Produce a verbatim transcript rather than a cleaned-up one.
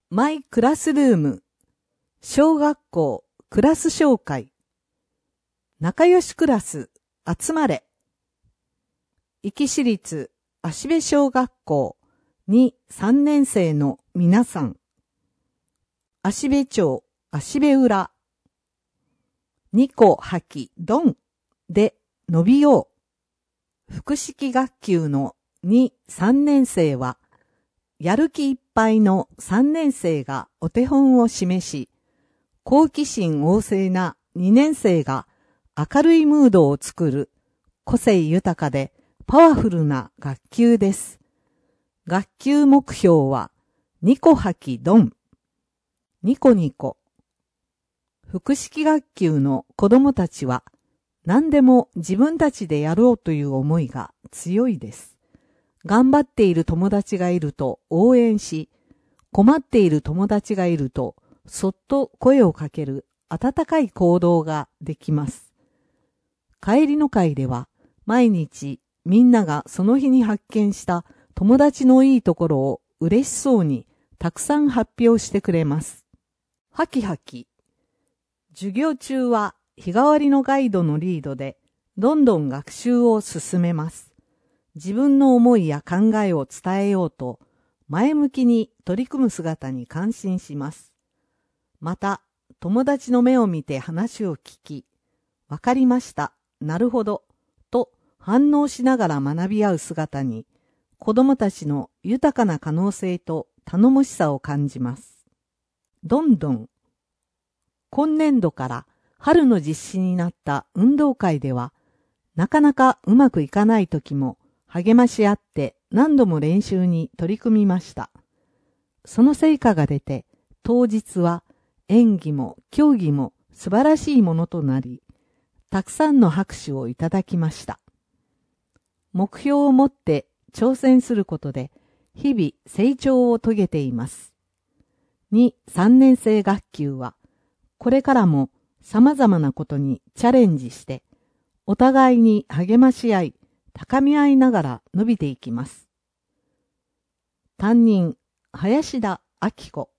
マイクラスルーム、小学校クラス紹介、仲良しクラス集まれ、壱岐市立芦部小学校に、さんねん生の皆さん、芦部町芦部浦、にこはきどんで伸びよう。複式学級のに、さんねん生は、やる気いっぱいのさんねん生がお手本を示し、好奇心旺盛なにねん生が明るいムードを作る個性豊かでパワフルな学級です。学級目標はにこはきどん。ニコニコ。複式学級の子供たちは何でも自分たちでやろうという思いが強いです。頑張っている友達がいると応援し、困っている友達がいるとそっと声をかける温かい行動ができます。帰りの会では毎日みんながその日に発見した友達のいいところを嬉しそうにたくさん発表してくれます。はきはき。授業中は日替わりのガイドのリードでどんどん学習を進めます。自分の思いや考えを伝えようと前向きに取り組む姿に感心します。また、友達の目を見て話を聞き、わかりました、なるほど、と反応しながら学び合う姿に、子供たちの豊かな可能性と頼もしさを感じます。どんどん。今年度から春の実施になった運動会では、なかなかうまくいかない時も、励まし合って何度も練習に取り組みました。その成果が出て、当日は演技も競技も素晴らしいものとなり、たくさんの拍手をいただきました。目標を持って挑戦することで、日々成長を遂げています。に、さんねん生学級は、これからも様々なことにチャレンジして、お互いに励まし合い、高み合いながら伸びていきます。担任、林田明子。